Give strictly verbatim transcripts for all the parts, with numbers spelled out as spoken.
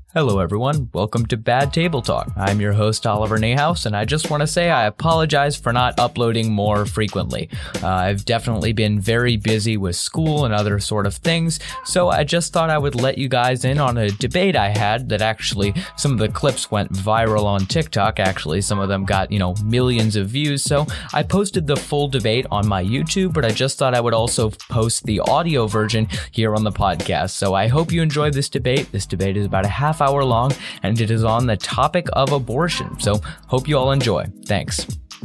Hello everyone, welcome to Bad Table Talk. I'm your host Oliver Nahhouse, and I just want to say I apologize for not uploading more frequently. Uh, I've definitely been very busy with school and other sort of things, so I just thought I would let you guys in on a debate I had that actually, some of the clips went viral on TikTok. Actually, some of them got, you know, millions of views, so I posted the full debate on my YouTube, but I just thought I would also post the audio version here on the podcast. So I hope you enjoyed this debate. This debate is about a half hour long, and it is on the topic of abortion. So hope you all enjoy. Thanks.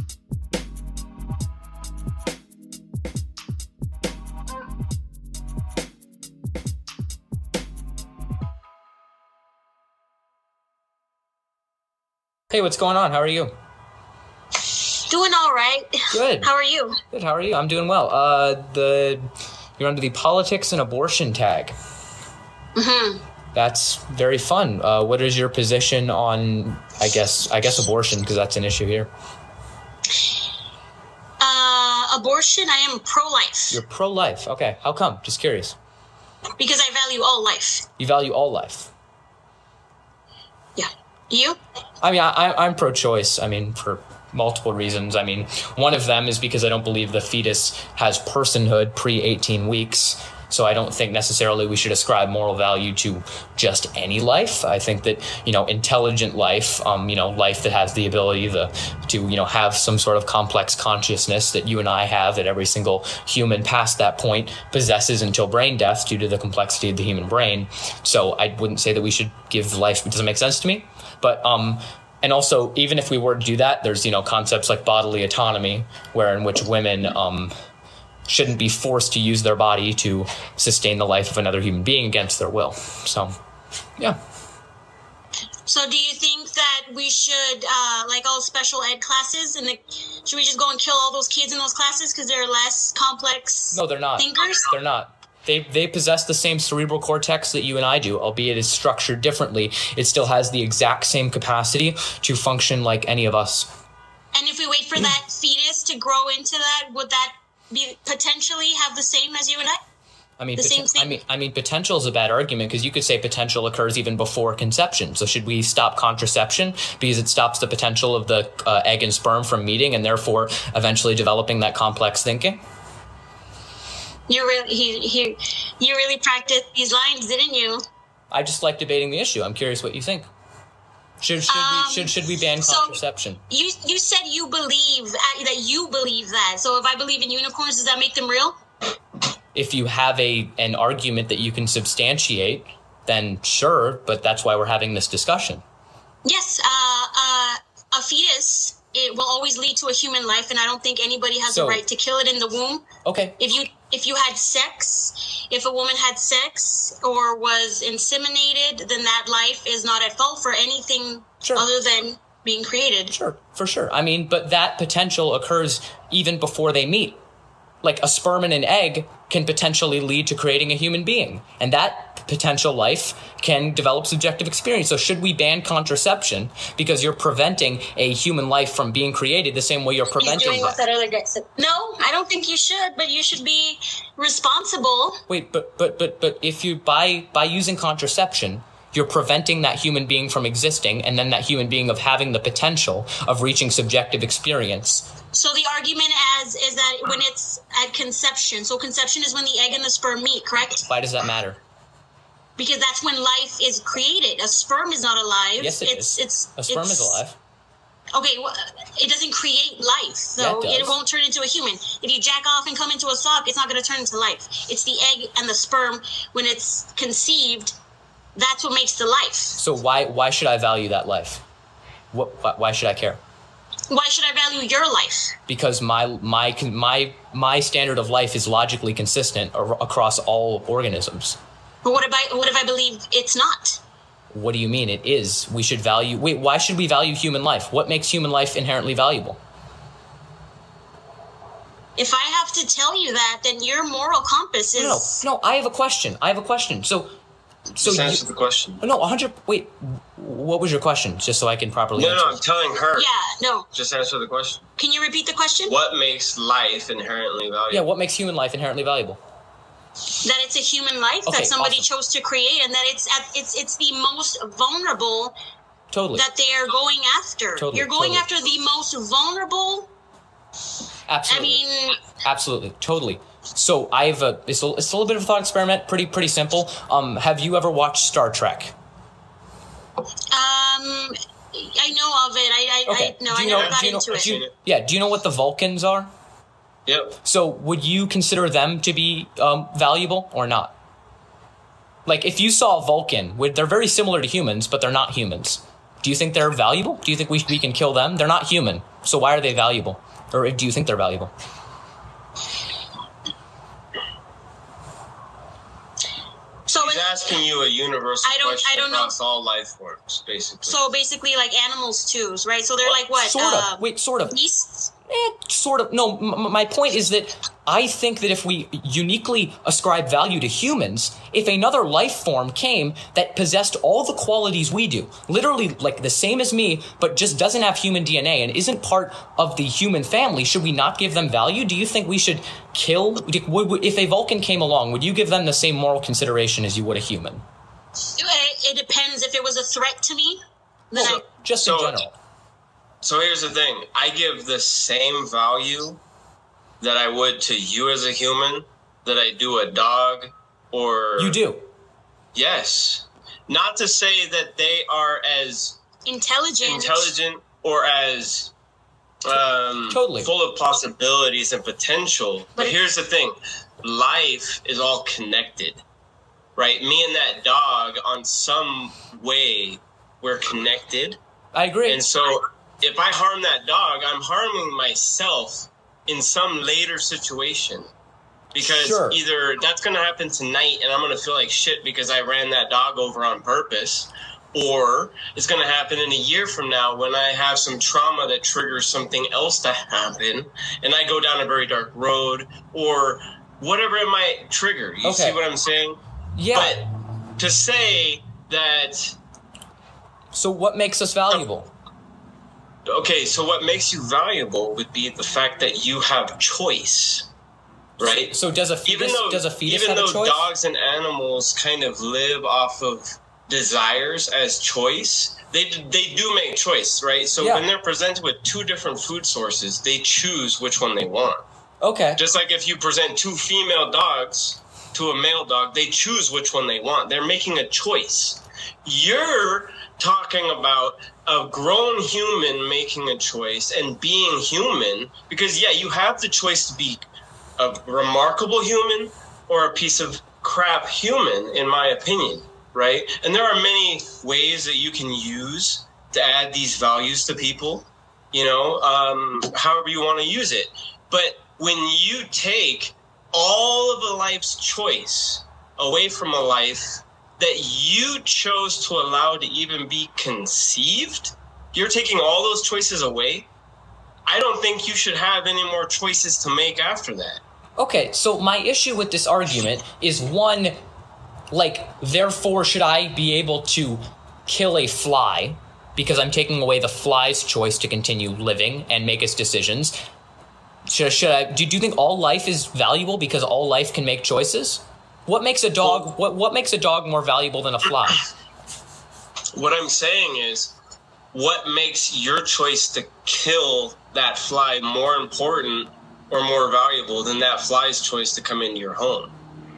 Hey, what's going on? How are you? Doing all right. Good. How are you? Good. How are you? I'm doing well. Uh, the you're under the politics and abortion tag. Mm-hmm. That's very fun. Uh, what is your position on, I guess, I guess abortion, because that's an issue here? Uh, abortion, I am pro-life. You're pro-life. Okay. How come? Just curious. Because I value all life. You value all life. Yeah. You? I mean, I, I'm pro-choice. I mean, for multiple reasons. I mean, one of them is because I don't believe the fetus has personhood pre eighteen weeks. So I don't think necessarily we should ascribe moral value to just any life. I think that, you know, intelligent life, um, you know, life that has the ability to, to, you know, have some sort of complex consciousness that you and I have, that every single human past that point possesses until brain death due to the complexity of the human brain. So I wouldn't say that we should give life. It doesn't make sense to me. But, um, and also, even if we were to do that, there's, you know, concepts like bodily autonomy, where in which women, um, shouldn't be forced to use their body to sustain the life of another human being against their will. So, yeah. So do you think that we should, uh, like all special ed classes, and the, should we just go and kill all those kids in those classes because they're less complex No, they're not. thinkers? They're not. They they possess the same cerebral cortex that you and I do, albeit it's structured differently. It still has the exact same capacity to function like any of us. And if we wait for that fetus to grow into that, would that be potentially have the same as you and I? I mean, the poten- same thing? I mean, I mean, potential is a bad argument, because you could say potential occurs even before conception. So should we stop contraception because it stops the potential of the uh, egg and sperm from meeting and therefore eventually developing that complex thinking? You really, he, he, you really practiced these lines, didn't you? I just like debating the issue. I'm curious what you think. Should should Um, we should should we ban so contraception? You you said you believe uh, that you believe that. So if I believe in unicorns, does that make them real? If you have a an argument that you can substantiate, then sure. But that's why we're having this discussion. Yes, uh, uh, a fetus, it will always lead to a human life, and I don't think anybody has So- the right to kill it in the womb. Okay. If you if you had sex, if a woman had sex or was inseminated, then that life is not at fault for anything Sure. other than being created. Sure, for sure. I mean, but that potential occurs even before they meet. Like a sperm and an egg can potentially lead to creating a human being, and that potential life can develop subjective experience. So should we ban contraception because you're preventing a human life from being created the same way you're He's preventing doing what that? that other guy said. No, I don't think you should, but you should be responsible. Wait, but but but but if you by by using contraception, you're preventing that human being from existing, and then that human being of having the potential of reaching subjective experience. So the argument as is that when it's at conception, so conception is when the egg and the sperm meet, correct? Why does that matter? Because that's when life is created. A sperm is not alive. Yes, it it's, is. It's A sperm it's, is alive. Okay, well, it doesn't create life, so Yeah, it does. won't turn into a human. If you jack off and come into a sock, it's not going to turn into life. It's the egg and the sperm when it's conceived. That's what makes the life. So why why should I value that life? What why, why should I care? Why should I value your life? Because my my my my standard of life is logically consistent ar- across all organisms. But what if I what if I believe it's not? What do you mean it is? We should value. Wait, why should we value human life? What makes human life inherently valuable? If I have to tell you that, then your moral compass is... No, no, no. I have a question. I have a question. So, so Just answer you, the question. no, one hundred. Wait, what was your question? Just so I can properly No, answer. no, I'm telling her. Yeah, no. Just answer the question. Can you repeat the question? What makes life inherently valuable? Yeah, what makes human life inherently valuable? that it's a human life Okay, that somebody awesome. chose to create, and that it's at, it's it's the most vulnerable Totally. that they are going after. Totally, You're going totally. after the most vulnerable. Absolutely. I mean, Absolutely, totally. So I have a it's, a it's a little bit of a thought experiment, pretty pretty simple. Um, have you ever watched Star Trek? um, I know of it. I I, Okay. I no, Do I you never know- got do you know- into it. do you- yeah. Do you know what the Vulcans are? Yep. So would you consider them to be um, valuable or not? Like if you saw a Vulcan, would they're very similar to humans, but they're not humans. Do you think they're valuable? Do you think we we can kill them? They're not human, so why are they valuable? Or do you think they're valuable? So He's it- asking you a universal I don't- question I don't know. across all life forms, basically. so basically, like animals too, right? So they're like what? Sort uh, of. Wait, sort of. beasts. Eh, sort of. No, m- my point is that I think that if we uniquely ascribe value to humans, if another life form came that possessed all the qualities we do, literally like the same as me, but just doesn't have human D N A and isn't part of the human family, should we not give them value? Do you think we should kill? Would, would, if a Vulcan came along, would you give them the same moral consideration as you would a human? It, it depends. If it was a threat to me, then So, I, just so- in general. So here's the thing. I give the same value that I would to you as a human that I do a dog or... You do. Yes. Not to say that they are as intelligent. intelligent or as um, Totally. full of possibilities and potential. But But- here's the thing. Life is all connected, right? Me and that dog, on some way, we're connected. I agree. And so if I harm that dog, I'm harming myself in some later situation. Because Sure. either that's going to happen tonight and I'm going to feel like shit because I ran that dog over on purpose, or it's going to happen in a year from now when I have some trauma that triggers something else to happen and I go down a very dark road, or whatever it might trigger. You Okay. see what I'm saying? yeah. But to say that... So what makes us valuable? Okay, so what makes you valuable would be the fact that you have choice, right? So does a fetus even though, does a fetus even have though a choice? dogs and animals kind of live off of desires as choice, they they do make choice, right? So Yeah. when they're presented with two different food sources, they choose which one they want. Okay. Just like if you present two female dogs to a male dog, they choose which one they want. They're making a choice. You're talking about a grown human making a choice and being human, because yeah, you have the choice to be a remarkable human or a piece of crap human, in my opinion, right? And there are many ways that you can use to add these values to people, you know, um, however you want to use it. But when you take all of a life's choice away from a life that you chose to allow to even be conceived, you're taking all those choices away. I don't think you should have any more choices to make after that. Okay, so my issue with this argument is one, like, therefore should I be able to kill a fly because I'm taking away the fly's choice to continue living and make its decisions? Should, should I, do, do you think all life is valuable because all life can make choices? What makes a dog, what, what makes a dog more valuable than a fly? What I'm saying is, what makes your choice to kill that fly more important or more valuable than that fly's choice to come into your home?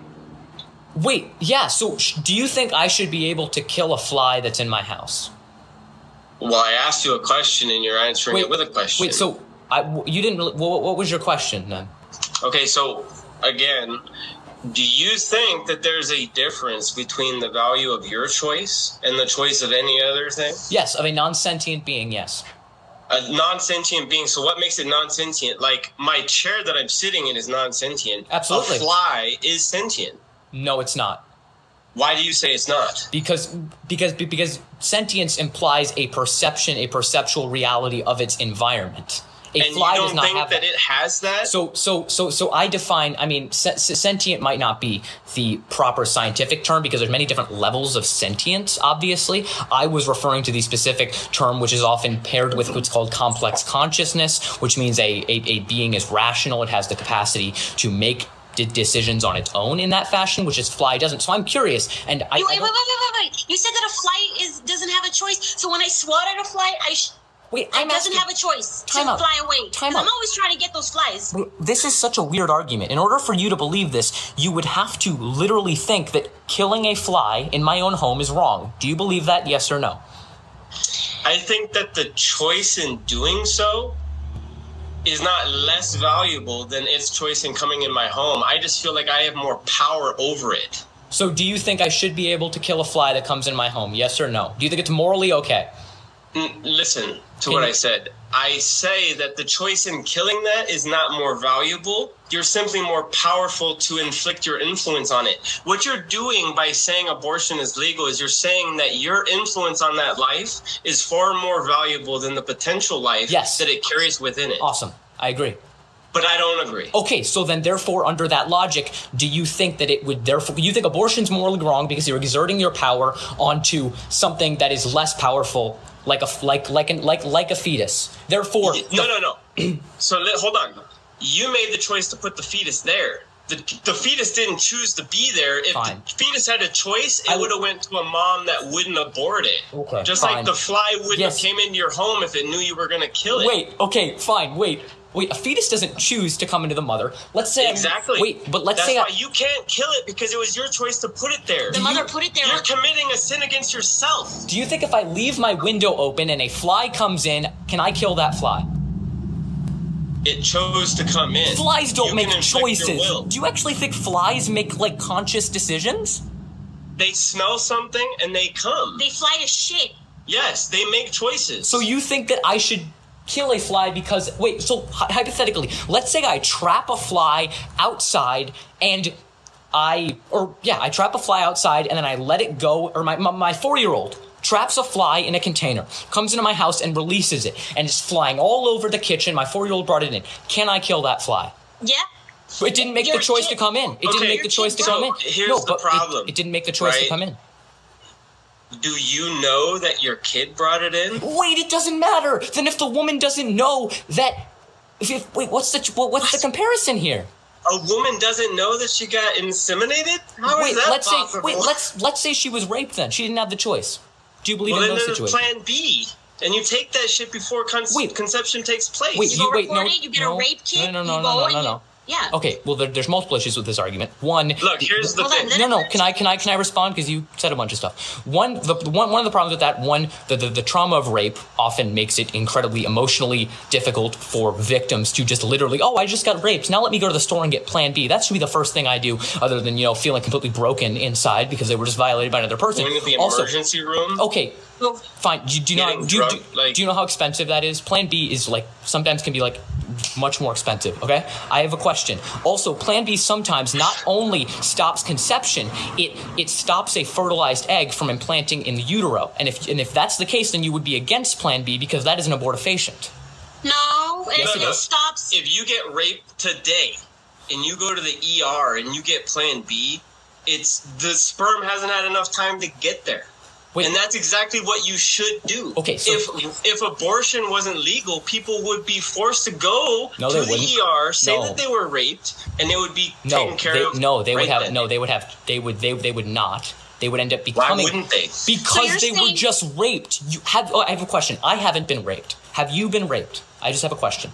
Wait, yeah, so sh- do you think I should be able to kill a fly that's in my house? Well, I asked you a question and you're answering it with a question. Wait, so I, you didn't really, what, what was your question then? Okay, so again, do you think that there's a difference between the value of your choice and the choice of any other thing? Yes, of a non-sentient being, yes. A non-sentient being. So what makes it non-sentient? Like, my chair that I'm sitting in is non-sentient. Absolutely. A fly is sentient. No, it's not. Why do you say it's not? Because because because sentience implies a perception, a perceptual reality of its environment. A And fly you does don't not think have that it has that? So so so so I define. I mean, se- sentient might not be the proper scientific term because there's many different levels of sentience. Obviously, I was referring to the specific term, which is often paired with what's called complex consciousness, which means a a, a being is rational. It has the capacity to make d- decisions on its own in that fashion, which is fly doesn't. So I'm curious, and I, wait, I wait, wait, wait, wait, wait. You said that a fly is doesn't have a choice. So when I swat at a fly, I sh- wait, it I'm doesn't asking, have a choice to time out. fly away. Time 'Cause out. I'm always trying to get those flies. This is such a weird argument. In order for you to believe this, you would have to literally think that killing a fly in my own home is wrong. Do you believe that? Yes or no? I think that the choice in doing so is not less valuable than its choice in coming in my home. I just feel like I have more power over it. So do you think I should be able to kill a fly that comes in my home? Yes or no? Do you think it's morally okay? N- listen to Can what you- I said. I say that the choice in killing that is not more valuable. You're simply more powerful to inflict your influence on it. What you're doing by saying abortion is legal is you're saying that your influence on that life is far more valuable than the potential life Yes. that it carries within it. Awesome. I agree. But I don't agree. Okay, so then therefore, under that logic, do you think that it would therefore, you think abortion's morally wrong because you're exerting your power onto something that is less powerful, like a like like an, like like a fetus? Therefore, No, no, no. So let, hold on. You made the choice to put the fetus there. The, the fetus didn't choose to be there. If Fine. the fetus had a choice, I it would- would have went to a mom that wouldn't abort it. Okay, Just fine. like the fly wouldn't Yes. have came into your home if it knew you were going to kill it. Wait, okay, fine, wait. Wait, a fetus doesn't choose to come into the mother. Let's say Exactly. Wait, but let's That's say why I, you can't kill it because it was your choice to put it there. The mother put it there. You're committing a sin against yourself. do you think if I leave my window open and a fly comes in, can I kill that fly? It chose to come in. Flies don't You make can inflict your choices. will. Do you actually think flies make like conscious decisions? They smell something and they come. They fly to shit. Yes, they make choices. So you think that I should kill a fly because wait, so hy- hypothetically, let's say I trap a fly outside and I or yeah, I trap a fly outside and then I let it go, or my my, my four-year-old traps a fly in a container, comes into my house and releases it, and it's flying all over the kitchen. My four-year-old brought it in. Can I kill that fly? Yeah. It didn't make Your the choice kid- to come in. It didn't Okay, make the choice to so come in. here's no, the but it- problem, It, didn't make the choice to right? come in. Do you know that your kid brought it in? Wait, it doesn't matter. Then if the woman doesn't know that, if, if wait, what's the what, what's the comparison here? A woman doesn't know that she got inseminated? How is wait, that let's possible? say wait, let's let's say she was raped. Then she didn't have the choice. Do you believe well, in then those there's situations? plan B. And you take that shit before con- Wait. conception takes place. Wait, You, you- go wait, report no, it, you get no, a rape kit, no, no, no, you no, go no, and no, you, no. yeah. Okay, well there, there's multiple issues with this argument. One, Look, here's the Hold on, thing. let- no, no. Can I can I can I respond because you said a bunch of stuff. One, the one one of the problems with that, one, the, the the trauma of rape often makes it incredibly emotionally difficult for victims to just literally, oh, I just got raped. Now let me go to the store and get Plan B. That should be the first thing I do, other than you know feeling completely broken inside because they were just violated by another person. Going to the Also, emergency room. okay, fine. Do, do you know? Getting Do, you- do, drunk, like- do you know how expensive that is? Plan B is like sometimes can be like much more expensive. Okay, I have a question. Also, Plan B sometimes not only stops conception, it it stops a fertilized egg from implanting in the utero. And if and if that's the case, then you would be against Plan B because that is an abortifacient. No, it, Yes, it it is. stops. If you get raped today and you go to the E R and you get Plan B, it's the sperm hasn't had enough time to get there. Wait. And that's exactly what you should do. Okay, so- if if abortion wasn't legal, people would be forced to go No, to they the wouldn't. E R, say No. that they were raped, and they would be No, taken care they, of. no, they would right have then. no, they would have they would they they would not. They would end up Why becoming wouldn't they? because you're they were saying- just raped. You have. Oh, I have a question. I haven't been raped. Have you been raped? I just have a question.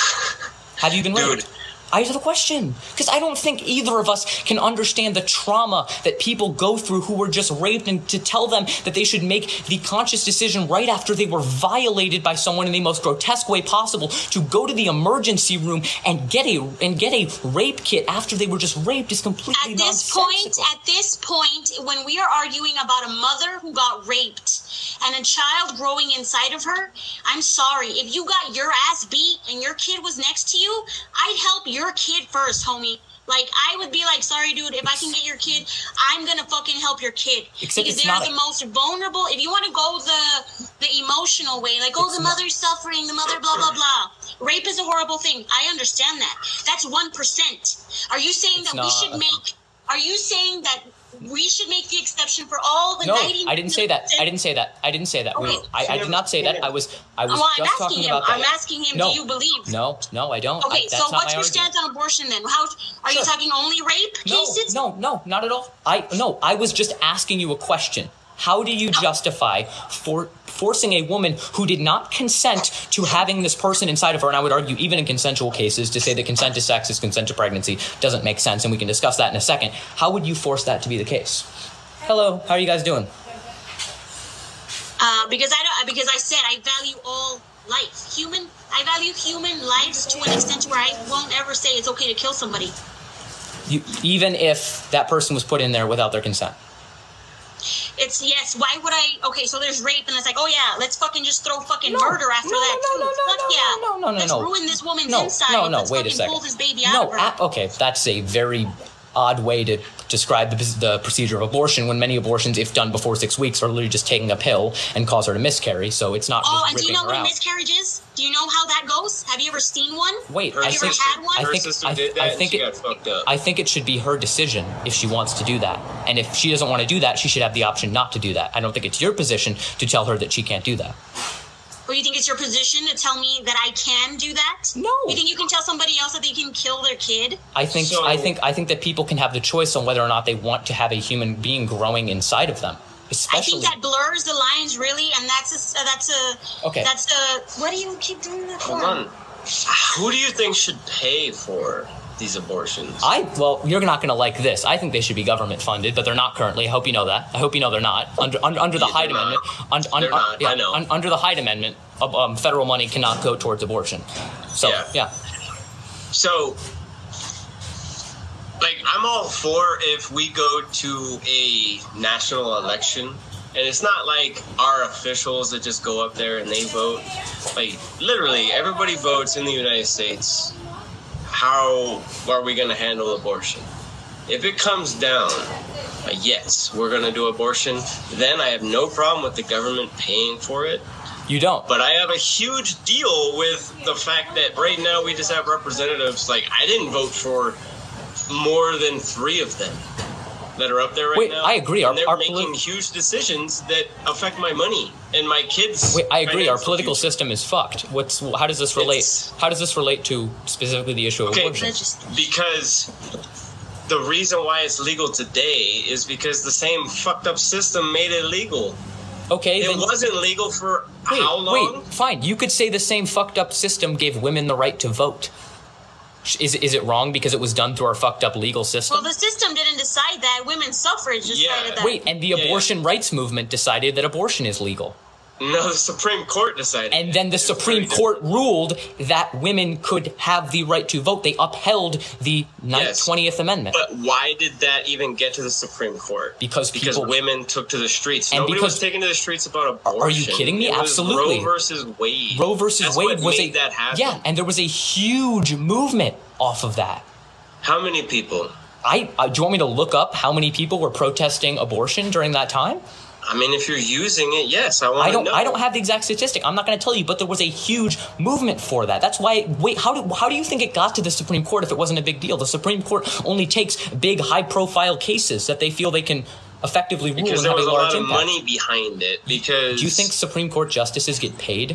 Have you been Dude. raped? I just have a question because I don't think either of us can understand the trauma that people go through who were just raped, and to tell them that they should make the conscious decision right after they were violated by someone in the most grotesque way possible to go to the emergency room and get a and get a rape kit after they were just raped is completely At this point, nonsensical. at this point, when we are arguing about a mother who got raped and a child growing inside of her, I'm sorry. If you got your ass beat and your kid was next to you, I'd help your kid first, homie. Like, I would be like, sorry, dude, if I can get your kid, I'm gonna fucking help your kid. Except because it's they're not the a- most vulnerable. If you want to go the the emotional way, like, oh, It's the not- mother's suffering, the mother, blah, blah, blah. Rape is a horrible thing. I understand that. That's one percent. Are you saying It's that we not. should make, are you saying that we should make the exception for all the No, ninety. I didn't say that. I didn't say that. I didn't say that. Okay. I, I did not say that. I was I was Well, I'm just asking talking him. about that. I'm asking him. No. Do you believe? No, no, I don't. Okay, I, that's so not what's my your argument. stance on abortion then? How are Sure. you talking only rape No, cases? no, no, not at all. I no, I was just asking you a question. How do you justify for forcing a woman who did not consent to having this person inside of her? And I would argue, even in consensual cases, to say that consent to sex is consent to pregnancy doesn't make sense, and we can discuss that in a second. How would you force that to be the case? Hello, how are you guys doing? Uh, because I don't, because I said I value all life, human. I value human lives to an extent to where I won't ever say it's okay to kill somebody. You, even if that person was put in there without their consent. It's yes. Why would I? Okay, so there's rape, and it's like, oh yeah, let's fucking just throw fucking No, murder after no, no, that no, too. no, no, Fuck no, yeah. no, no, no, Let's no. ruin this woman's No, inside. no, no, Let's wait a fucking second. pull this baby out No, of her. a- okay, that's a very odd way to describe the, the procedure of abortion, when many abortions, if done before six weeks, are literally just taking a pill and cause her to miscarry. So it's not Oh, just and do you ripping know her what a out. miscarriage is? Do you know how that goes? Have you ever seen one? Wait, Her I Have you ever think, had one? I Her think, sister I, did that I and think she it, got fucked up. I think it should be her decision if she wants to do that. And if she doesn't want to do that, she should have the option not to do that. I don't think it's your position to tell her that she can't do that. Or you think it's your position to tell me that I can do that? No. You think you can tell somebody else that they can kill their kid? I think So- I think I think that people can have the choice on whether or not they want to have a human being growing inside of them. I Especially think that blurs the lines really, and that's a that's a Okay. That's a. What do you keep doing that for? Hold on. Who do you think should pay for these abortions? I well, you're not going to like this. I think they should be government funded, but they're not currently. I hope you know that. I hope you know they're not under under, under the Yeah, Hyde they're Amendment. not. Un, un, They're un- not, yeah, I know. un- under the Hyde Amendment, um, um, federal money cannot go towards abortion. So Yeah. yeah, So, like, I'm all for if we go to a national election, and it's not like our officials that just go up there and they vote. Like, literally, everybody votes in the United States. How are we going to handle abortion? If it comes down, uh, yes, we're going to do abortion, then I have no problem with the government paying for it. you don't. But I have a huge deal with the fact that right now we just have representatives. Like, I didn't vote for more than three of them that are up there right Wait, now. I agree. Our- And they're our making polit- huge decisions that affect my money and my kids. Wait, I agree. Our financial political future. system is fucked. What's how does this relate? It's- How does this relate to specifically the issue of Okay, abortion? because the reason why it's legal today is because the same fucked up system made it legal. Okay, It then wasn't legal for wait, how long? wait, fine. You could say the same fucked up system gave women the right to vote. Is is it wrong because it was done through our fucked up legal system? Well, the system didn't decide that. Women's suffrage decided Yeah. that. Wait, and the Yeah, yeah. abortion rights movement decided that abortion is legal. No, the Supreme Court decided. And then the It's Supreme very Court ruled that women could have the right to vote. They upheld the Yes. twentieth Amendment. But why did that even get to the Supreme Court? Because because people- women took to the streets. And Nobody because- was taking to the streets about abortion. Are you kidding me? It was Absolutely. Roe versus Wade. Roe versus That's Wade what was made a that happen. yeah, and there was a huge movement off of that. How many people? I, I do you want me to look up how many people were protesting abortion during that time? I mean, if you're using it, yes, I want I to don't. know. I don't have the exact statistic. I'm not going to tell you, but there was a huge movement for that. That's why. Wait, how do how do you think it got to the Supreme Court if it wasn't a big deal? The Supreme Court only takes big, high-profile cases that they feel they can effectively rule Because and there have was a a large lot of impact. money behind it. Because Do you think Supreme Court justices get paid?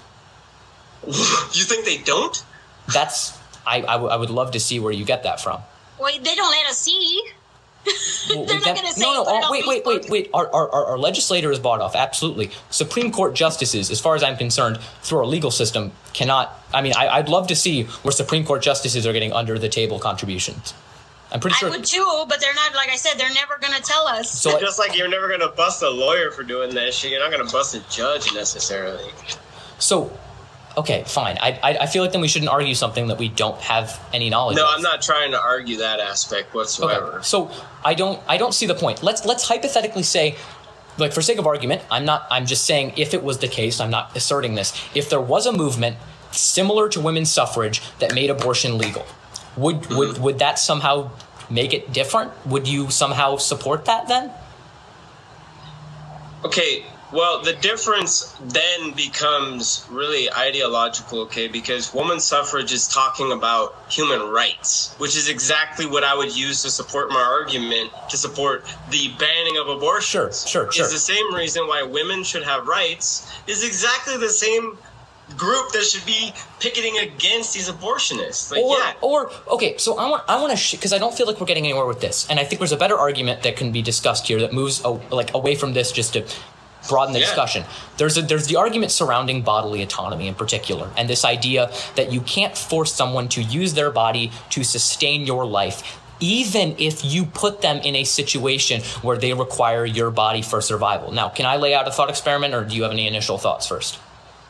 you think they don't? That's. I, I, w- I would love to see where you get that from. Wait, they don't let us see. Well, They're not that- gonna say no, no. put it oh, on wait, wait, wait, Facebook. wait. Our, our, our, our legislator is bought off. Absolutely. Supreme Court justices, as far as I'm concerned, through our legal system, cannot. I mean, I, I'd love to see where Supreme Court justices are getting under the table contributions. I'm pretty I sure. would too, but they're not. Like I said, they're never gonna tell us. So I- Just like you're never going to bust a lawyer for doing that shit, you're not going to bust a judge necessarily. So, okay, fine. I, I I feel like then we shouldn't argue something that we don't have any knowledge No, of. I'm not trying to argue that aspect whatsoever. Okay. So I don't I don't see the point. Let's let's hypothetically say, like for sake of argument, I'm not I'm just saying if it was the case, I'm not asserting this. If there was a movement similar to women's suffrage that made abortion legal, would Mm-hmm. would would that somehow make it different? Would you somehow support that then? Okay, Well, the difference then becomes really ideological, okay? Because woman suffrage is talking about human rights, which is exactly what I would use to support my argument to support the banning of abortion. Sure, sure, sure. Is the same reason why women should have rights, is exactly the same group that should be picketing against these abortionists. Like, or, yeah. or okay, so I want I want to because I don't feel like we're getting anywhere with this, and I think there's a better argument that can be discussed here that moves a, like away from this just to broaden the Yeah. discussion. There's a, there's the argument surrounding bodily autonomy in particular, and this idea that you can't force someone to use their body to sustain your life, even if you put them in a situation where they require your body for survival. Now, can I lay out a thought experiment, or do you have any initial thoughts first?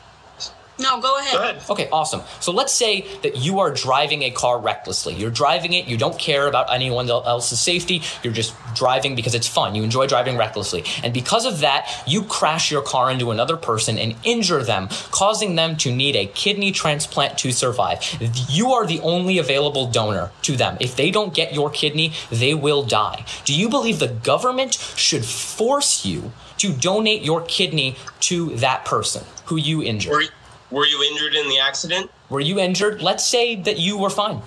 No, go ahead. Go ahead. Okay, awesome. So let's say that you are driving a car recklessly. You're driving it, you don't care about anyone else's safety, you're just driving because it's fun. You enjoy driving recklessly. And because of that, you crash your car into another person and injure them, causing them to need a kidney transplant to survive. You are the only available donor to them. If they don't get your kidney, they will die. Do you believe the government should force you to donate your kidney to that person who you injured? Were, were you injured in the accident? Were you injured? Let's say that you were fine.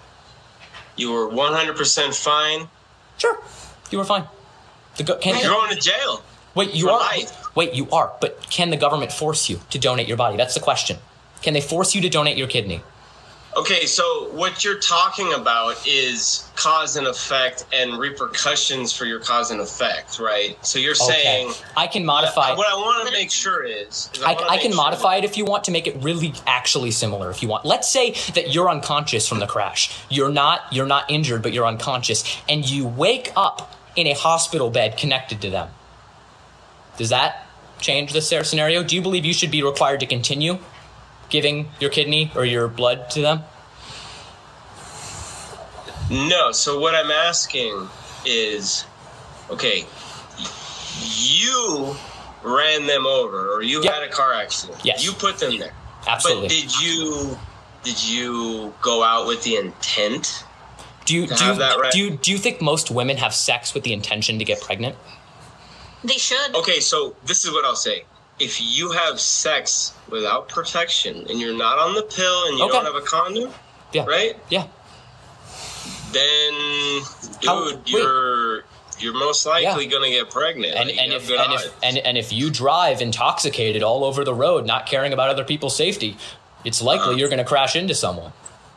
You were one hundred percent fine. Sure, you were fine. The go- can You're going to jail. wait, you for are. life. Wait, you are. But can the government force you to donate your body? That's the question. Can they force you to donate your kidney? Okay, so what you're talking about is cause and effect and repercussions for your cause and effect, right? So you're saying I can modify. what I want to make sure is, is I, wanna I make can sure modify it if you want to make it really actually similar if you want. Let's say that you're unconscious from the crash. You're not you're not injured, but you're unconscious, and you wake up in a hospital bed connected to them. Does that change the scenario? Do you believe you should be required to continue giving your kidney or your blood to them? No, so what I'm asking is, okay, you ran them over, or you Yep. had a car accident. Yes. You put them there. Absolutely. But did you did you go out with the intent? Do you to do you, have that right? do you do you think most women have sex with the intention to get pregnant? They should. Okay, so this is what I'll say. If you have sex without protection and you're not on the pill and you Okay. don't have a condom, Yeah. right? Yeah. Then, dude, How- wait. you're you're most likely Yeah. gonna get pregnant. And Like, and you if have good and odds. if and, and if you drive intoxicated all over the road, not caring about other people's safety, it's likely Uh-huh. you're going to crash into someone.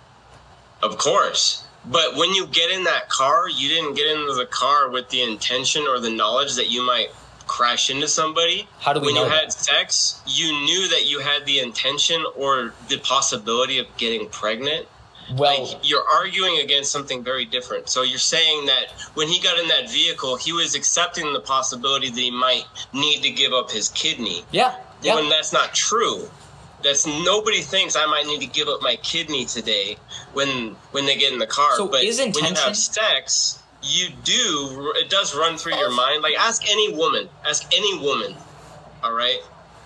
Of course. But when you get in that car, you didn't get into the car with the intention or the knowledge that you might crash into somebody. How do we when know you that? had sex, you knew that you had the intention or the possibility of getting pregnant. Well, Like, you're arguing against something very different. So you're saying that when he got in that vehicle, he was accepting the possibility that he might need to give up his kidney. yeah, yeah. When that's not true. That's nobody thinks I might need to give up my kidney today when when they get in the car. So but is when you intention- have sex, you do it does run through your mind. Like, ask any woman, ask any woman, all right?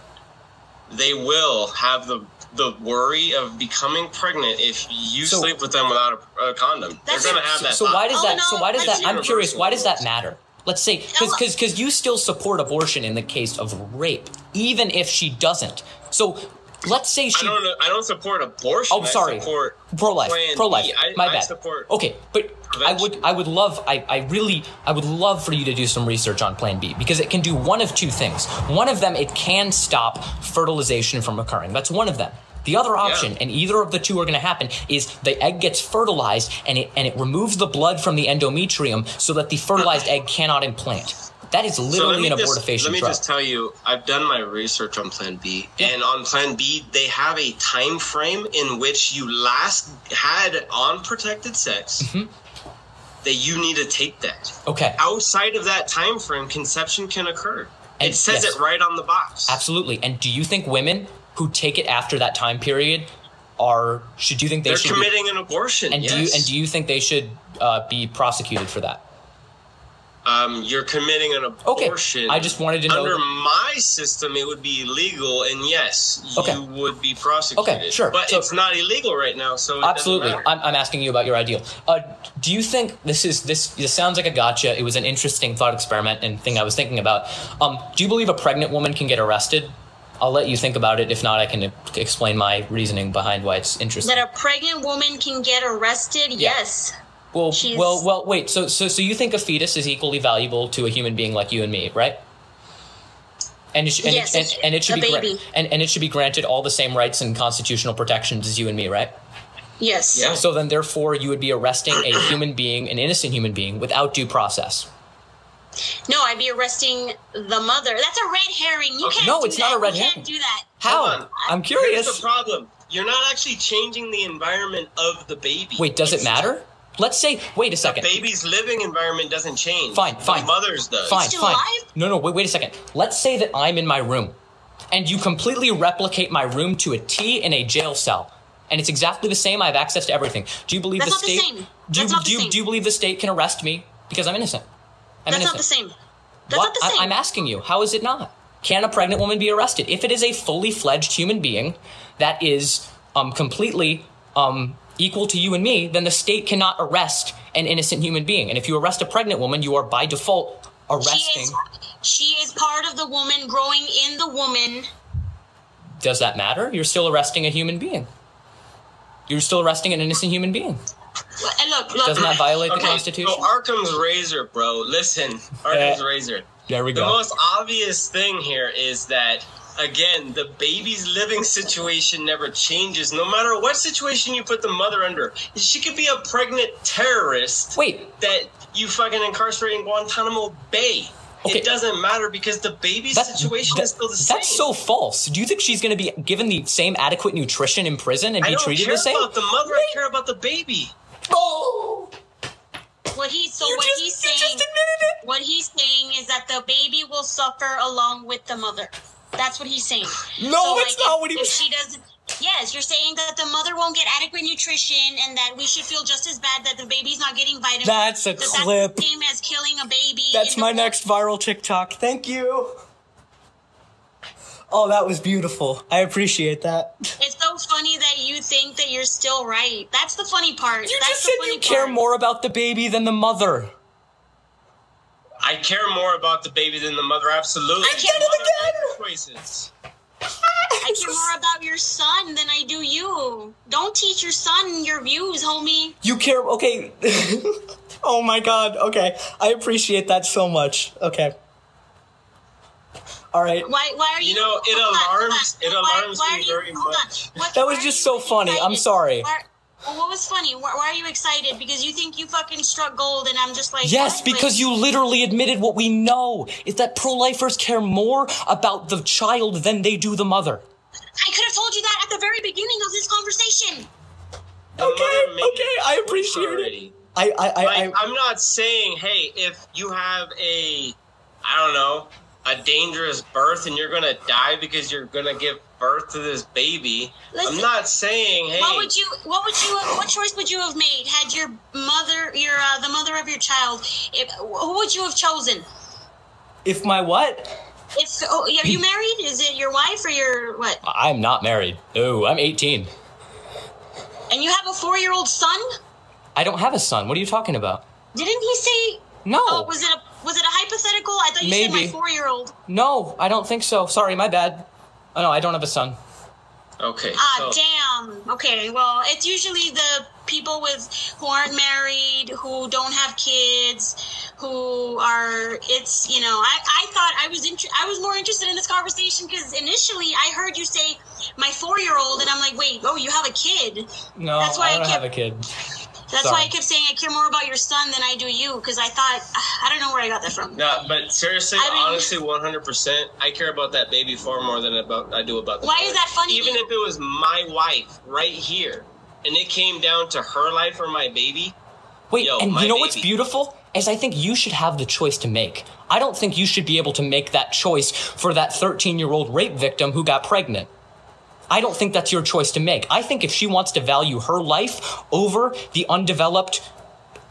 They will have the the worry of becoming pregnant if you So- sleep with them without a, a condom. That's They're gonna it. have So, that. so thought. why does Oh, that? no, So why does that's that? I'm curious. universal. Why does that matter? Let's say because Ella- because because you still support abortion in the case of rape, even if she doesn't. So let's say I she. don't know. I don't support abortion. Oh, sorry. I support Pro-life. Plan Pro-life. B. I, My I bad. support. Okay, but I would prevention. I would love I, I really I would love for you to do some research on Plan B because it can do one of two things. One of them, it can stop fertilization from occurring. That's one of them. The other option, and either of the two are going to happen, is the egg gets fertilized and it and it removes the blood from the endometrium so that the fertilized egg cannot implant. That is So let literally me an just, abortifacient let me drug. just tell you, I've done my research on Plan B, Yeah. and on Plan B, they have a time frame in which you last had unprotected sex. Mm-hmm. That you need to take that. Okay, Outside of that time frame, conception can occur. And- it says yes. it right on the box. absolutely. And do you think women who take it after that time period are should do you think they They're should be, committing an abortion. and yes. do you and do you think they should uh, be prosecuted for that? um, you're committing an abortion. Okay, I just wanted to know. Under my system, it would be illegal, and yes, okay. you would be prosecuted. Okay, sure. But so, it's not illegal right now, so it absolutely. doesn't matter. I'm, I'm asking you about your ideal. Uh, do you think this is this? This sounds like a gotcha. It was an interesting thought experiment and thing I was thinking about. Um, do you believe a pregnant woman can get arrested? I'll let you think about it. If not, I can explain my reasoning behind why it's interesting. That a pregnant woman can get arrested? Yeah. Yes. Well, She's... well, well. Wait. So, so, so you think a fetus is equally valuable to a human being like you and me, right? And it, sh- and, yes, it, and, and it should a be gra- baby. and, and it should be granted all the same rights and constitutional protections as you and me, right? Yes. Yeah. So then, therefore, you would be arresting a human being, an innocent human being, without due process. No, I'd be arresting the mother. That's a red herring. You Okay. can't No, do it's that. not a red you herring. can't do that. How? Hold on. I'm curious. Here's the problem. You're not actually changing the environment of the baby. Wait, does it It's- matter? Let's say, wait a The second. baby's living environment doesn't change. Fine, fine. The mother's does. Fine, still fine. alive? No, no, wait, wait a second. Let's say that I'm in my room, and you completely replicate my room to a T in a jail cell, and it's exactly the same. I have access to everything. Do you believe That's the not the state? same. Do you, That's not the do you same. do you believe the state can arrest me because I'm innocent? I'm That's innocent. not the same. That's What? not the I- same. I'm asking you. How is it not? Can a pregnant woman be arrested if it is a fully fledged human being that is um completely um equal to you and me? Then the state cannot arrest an innocent human being. And if you arrest a pregnant woman, you are by default She arresting. is, she is part of the woman growing in the woman. Does that matter? You're still arresting a human being. You're still arresting an innocent human being. And look, look. Doesn't that violate the Okay, Constitution? so Arkham's razor, bro. Listen, Arkham's Uh, razor. There we The go. most obvious thing here is that, again, the baby's living situation never changes. No matter what situation you put the mother under, she could be a pregnant terrorist Wait, that you fucking incarcerate in Guantanamo Bay. Okay. It doesn't matter because the baby's that- situation that- is still the same. that's so false. Do you think she's going to be given the same adequate nutrition in prison and I be don't treated care the same? about the mother. I care about the baby. Oh, What he's so you what just, he's you saying. just admitted it. What he's saying is that the baby will suffer along with the mother. That's what he's saying. No, it's if, not what he if was- she doesn't. Yes, you're saying that the mother won't get adequate nutrition, and that we should feel just as bad that the baby's not getting vitamins. That's a that clip. That's the same as killing a baby. That's in my the next viral TikTok. Thank you. Oh, that was beautiful. I appreciate that. It's so funny that you think that you're still right. That's the funny part. You That's just the said funny you care part. more about the baby than the mother. I care more about the baby than the mother. Absolutely. I care The mother more- makes choices. I care more about your son than I do you. Don't teach your son your views, homie. You care, okay. Oh my god, okay. I appreciate that so much. Okay. All right. Why? Why are you? You know, it hold on, hold alarms- on. it Why- alarms why me are you- very hold on. much. What- That was why are just you so funny. I'm excited? sorry. Why- well, what was funny? Why, why are you excited? Because you think you fucking struck gold, and I'm just like, Yes, what? because Like, you literally admitted what we know is that pro-lifers care more about the child than they do the mother. I could have told you that at the very beginning of this conversation. The Okay, mother made okay, I choice appreciate it. already. I, I, I, Like, I I'm not saying, hey, if you have a, I don't know, a dangerous birth and you're gonna die because you're gonna give birth to this baby. Listen, I'm not saying, hey, What would you? What would you? What choice would you have made had your mother, your uh, the mother of your child? If, who would you have chosen? if my what? If oh, are you married? Is it your wife or your what? I'm not married. No, I'm eighteen. And you have a four-year-old son? I don't have a son. What are you talking about? Didn't he say? No. Oh, was it a was it a hypothetical? I thought you said Maybe. my four-year-old. No, I don't think so. Sorry, my bad. Oh, no, I don't have a son. okay, Ah, so, damn. Okay, well, it's usually the people with who aren't married, who don't have kids, who are. It's you know, I, I thought I was inter- I was more interested in this conversation because initially I heard you say my four-year-old, and I'm like, wait, oh, you have a kid. No, That's why I I don't kept- have a kid. That's Sorry. why I kept saying I care more about your son than I do you because I thought I don't know where I got that from. no, but seriously, I mean- honestly, one hundred percent, I care about that baby far more than about I do about the Why mother. is that funny? Even if it was my wife right here, and it came down to her life or my baby, Wait, Yo, and my you know what's baby. beautiful? Is I think you should have the choice to make. I don't think you should be able to make that choice for that thirteen-year-old rape victim who got pregnant. I don't think that's your choice to make. I think if she wants to value her life over the undeveloped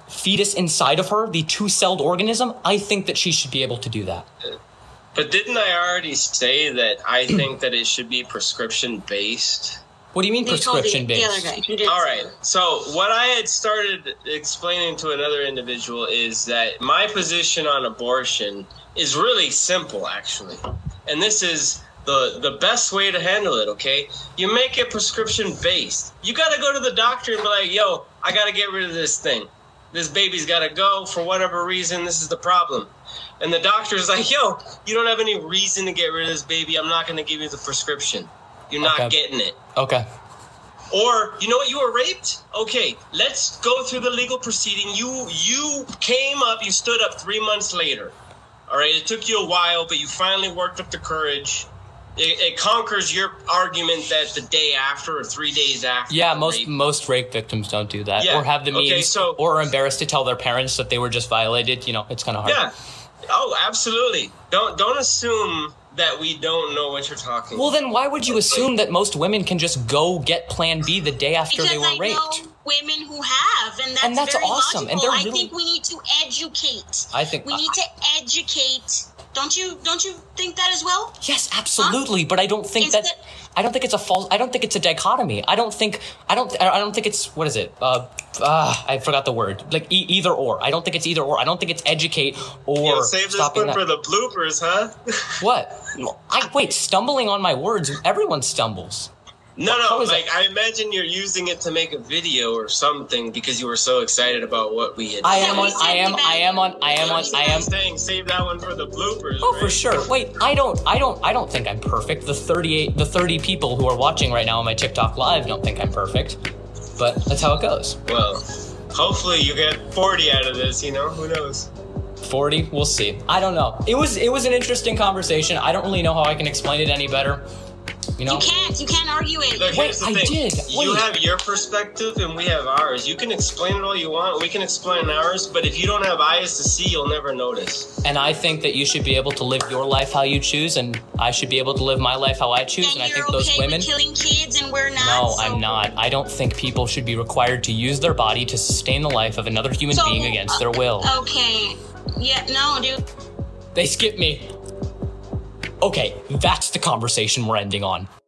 fetus inside of her, the two-celled organism, I think that she should be able to do that. But didn't I already say that I think that it should be prescription based? What do you mean They told prescription the- the other based? guy. He did All say right. that. So what I had started explaining to another individual is that my position on abortion is really simple, actually. And this is the the best way to handle it, okay? You make it prescription based. You got to go to the doctor and be like, yo, I got to get rid of this thing. This baby's got to go for whatever reason. This is the problem. And the doctor's like, yo, you don't have any reason to get rid of this baby. I'm not going to give you the prescription. You're not Okay. getting it. Okay. Or, you know what, you were raped? Okay, let's go through the legal proceeding. You you came up, you stood up three months later. All right, it took you a while, but you finally worked up the courage. It, it conquers your argument that the day after or three days after. Yeah, the most rape- most rape victims don't do that, Yeah. or have the Okay, means, so- or are embarrassed to tell their parents that they were just violated. You know, it's kind of hard. Yeah. Oh, absolutely. Don't don't assume that we don't know what you're talking Well, about. then why would you assume that most women can just go get Plan B the day after Because they were I raped? know women who have, and that's, And that's very awesome, and logical. they're I really- think we need to educate. I think- we need to educate. Don't you? Don't you think that as well? Yes, absolutely. But I don't think Is that. that- I don't think it's a false. I don't think it's a dichotomy. I don't think. I don't. I don't think it's. What is it? Uh, uh I forgot the word. Like e- either or. I don't think it's either or. I don't think it's educate or Yo, save this stopping one that. for the bloopers, huh? What? I wait. Stumbling on my words. Everyone stumbles. No, How no, is like that? I imagine you're using it to make a video or something because you were so excited about what we had. I Yeah, am we on. said I am. that- I am on. I am on. I am. saying save that one for the bloopers. Oh, right? for sure. Wait, I don't, I don't, I don't think I'm perfect. The thirty-eight, the thirty people who are watching right now on my TikTok live don't think I'm perfect, but that's how it goes. Well, hopefully you get forty out of this. You know, who knows? forty, we'll see. I don't know. It was, it was an interesting conversation. I don't really know how I can explain it any better. You know? You can't. You can't argue it. Look, Wait, here's the I thing. did. You Wait. have your perspective and we have ours. You can explain it all you want. We can explain ours, but if you don't have eyes to see, you'll never notice. And I think that you should be able to live your life how you choose, and I should be able to live my life how I choose. And And I you're think okay those women. with killing kids, and we're not. No, so- I'm not. I don't think people should be required to use their body to sustain the life of another human So, being against uh, their will. Okay. Yeah. No, dude. They skip me. Okay, that's the conversation we're ending on.